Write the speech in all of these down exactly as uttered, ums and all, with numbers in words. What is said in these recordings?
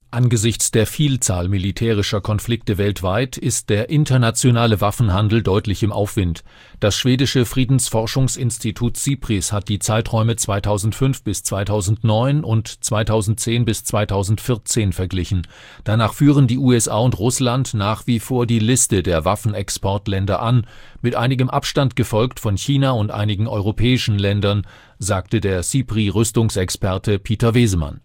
Angesichts der Vielzahl militärischer Konflikte weltweit ist der internationale Waffenhandel deutlich im Aufwind. Das schwedische Friedensforschungsinstitut SIPRIs hat die Zeiträume zweitausendfünf bis zweitausendneun und zweitausendzehn bis zweitausendvierzehn verglichen. Danach führen die U S A und Russland nach wie vor die Liste der Waffenexportländer an, mit einigem Abstand gefolgt von China und einigen europäischen Ländern, sagte der SIPRI-Rüstungsexperte Peter Wesemann.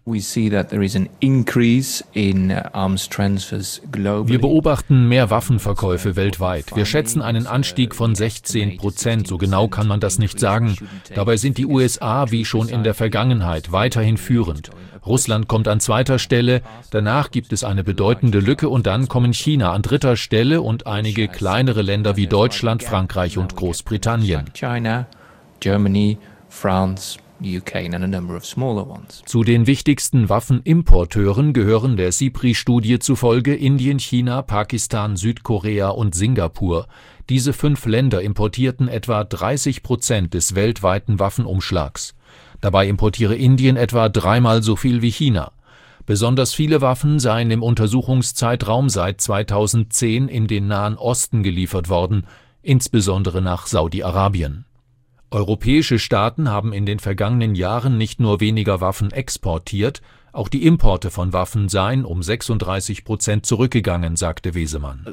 Wir beobachten mehr Waffenverkäufe weltweit. Wir schätzen einen Anstieg von sechzehn Prozent, so genau kann man das nicht sagen. Dabei sind die U S A wie schon in der Vergangenheit weiterhin führend. Russland kommt an zweiter Stelle, danach gibt es eine bedeutende Lücke und dann kommen China an dritter Stelle und einige kleinere Länder wie Deutschland, Frankreich und Großbritannien. China, Germany, France, U K and a number of smaller ones. Zu den wichtigsten Waffenimporteuren gehören der SIPRI-Studie zufolge Indien, China, Pakistan, Südkorea und Singapur. Diese fünf Länder importierten etwa dreißig Prozent des weltweiten Waffenumschlags. Dabei importiere Indien etwa dreimal so viel wie China. Besonders viele Waffen seien im Untersuchungszeitraum seit zweitausendzehn in den Nahen Osten geliefert worden, insbesondere nach Saudi-Arabien. Europäische Staaten haben in den vergangenen Jahren nicht nur weniger Waffen exportiert, auch die Importe von Waffen seien um sechsunddreißig Prozent zurückgegangen, sagte Wesemann.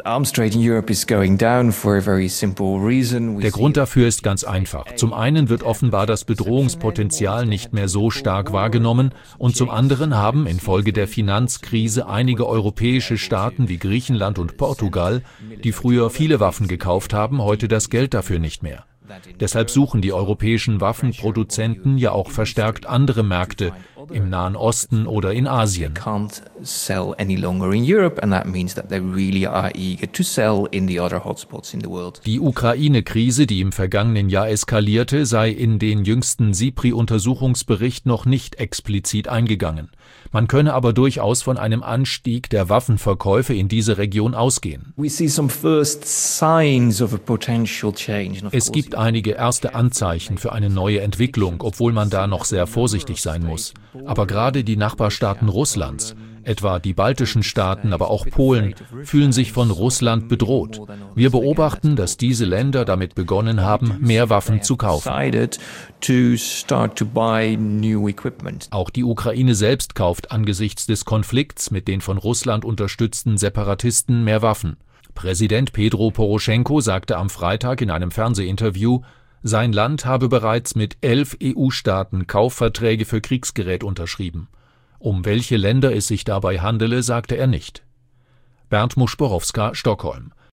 Der Grund dafür ist ganz einfach. Zum einen wird offenbar das Bedrohungspotenzial nicht mehr so stark wahrgenommen und zum anderen haben infolge der Finanzkrise einige europäische Staaten wie Griechenland und Portugal, die früher viele Waffen gekauft haben, heute das Geld dafür nicht mehr. Deshalb suchen die europäischen Waffenproduzenten ja auch verstärkt andere Märkte im Nahen Osten oder in Asien. Die Ukraine-Krise, die im vergangenen Jahr eskalierte, sei in den jüngsten SIPRI-Untersuchungsbericht noch nicht explizit eingegangen. Man könne aber durchaus von einem Anstieg der Waffenverkäufe in diese Region ausgehen. Es gibt einige erste Anzeichen für eine neue Entwicklung, obwohl man da noch sehr vorsichtig sein muss. Aber gerade die Nachbarstaaten Russlands, etwa die baltischen Staaten, aber auch Polen, fühlen sich von Russland bedroht. Wir beobachten, dass diese Länder damit begonnen haben, mehr Waffen zu kaufen. Auch die Ukraine selbst kauft angesichts des Konflikts mit den von Russland unterstützten Separatisten mehr Waffen. Präsident Petro Poroschenko sagte am Freitag in einem Fernsehinterview, sein Land habe bereits mit elf E U-Staaten Kaufverträge für Kriegsgerät unterschrieben. Um welche Länder es sich dabei handele, sagte er nicht. Bernd Muschborowska, Stockholm.